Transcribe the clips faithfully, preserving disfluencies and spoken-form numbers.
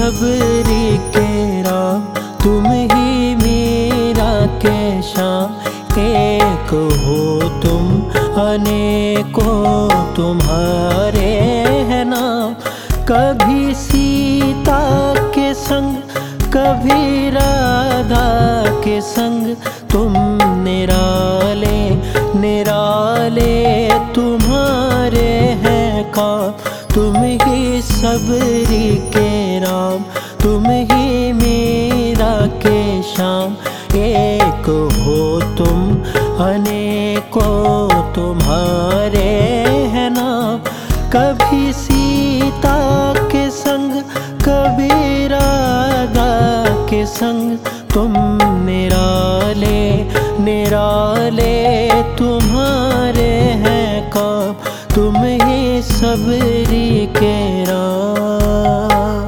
सबरी के राम, तुम ही मीरा के श्याम। एक हो तुम अनेकों तुम्हारे हैं नाम। कभी सीता के संग, कभी राधा के संग, तुम निराले निराले तुम्हारे हैं काम। तुम ही सबरी के राम, तुम ही मीरा के श्याम। एक हो तुम अनेकों तुम्हारे हैं नाम। कभी सीता के संग, कभी राधा के संग, तुम निराले निराले तुम्हारे हैं काम। तुम ही सबरी के राम।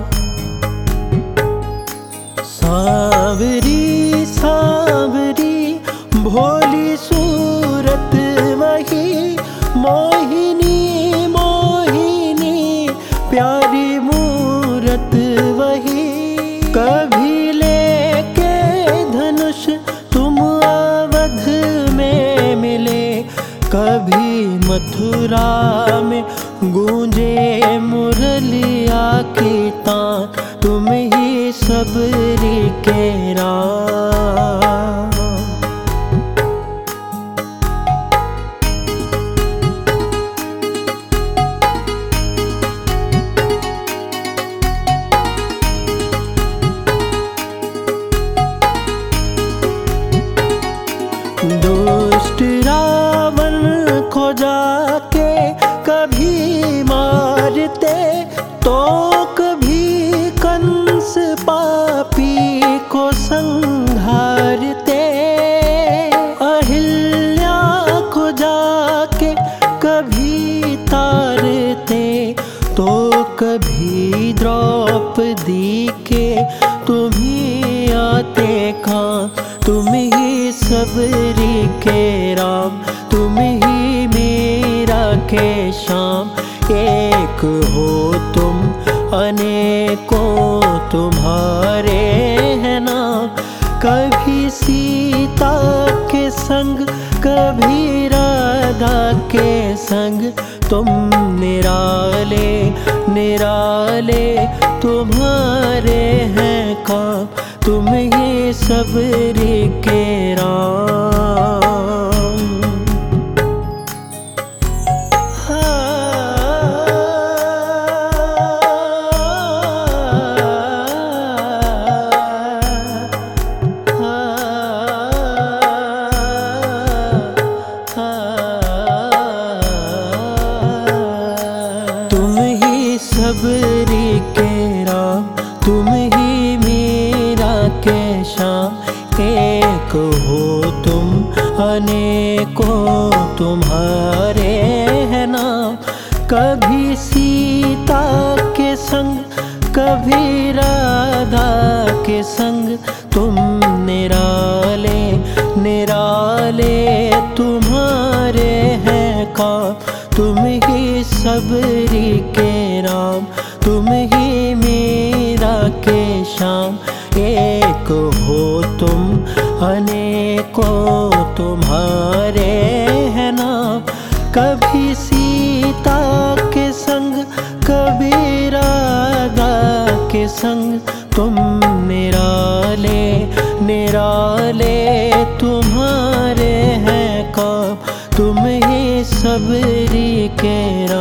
सांवरी सांवरी भोली सूरत वही, मोहिनी मोहिनी प्यारी मूरत वही। कभी लेके धनुष तुम अवध में मिले, कभी मथुरा में गूंजे मुरलिया की तान। तुम ही सबरी के राम। दुष्ट रावण को जाके कभी मारते, तो कभी कंस पापी को संहारते। अहिल्या को जाके कभी तारते, तो कभी द्रौपदी के तुम ही आते काम। तुम ही सबरी के राम, तुम ही मीरा के श्याम। एक हो तुम अनेकों तुम्हारे हैं नाम। कभी सीता के संग, कभी राधा के संग, तुम निराले निराले तुम्हारे हैं काम। तुम ही सबरी के राम। तुम ही सबरी के राम, तुम ही मीरा के श्याम। एक हो तुम अनेकों तुम्हारे हैं नाम। कभी सीता के संग, कभी राधा के संग, तुम निराले निराले तुम्हारे हैं काम। तुम ही सबरी के राम, तुम ही मीरा के श्याम। एक हो तुम अनेकों तुम्हारे हैं नाम। कभी सीता के संग, कभी राधा के संग, तुम निराले निराले तुम्हारे हैं काम। तुम ही सबरी के राम।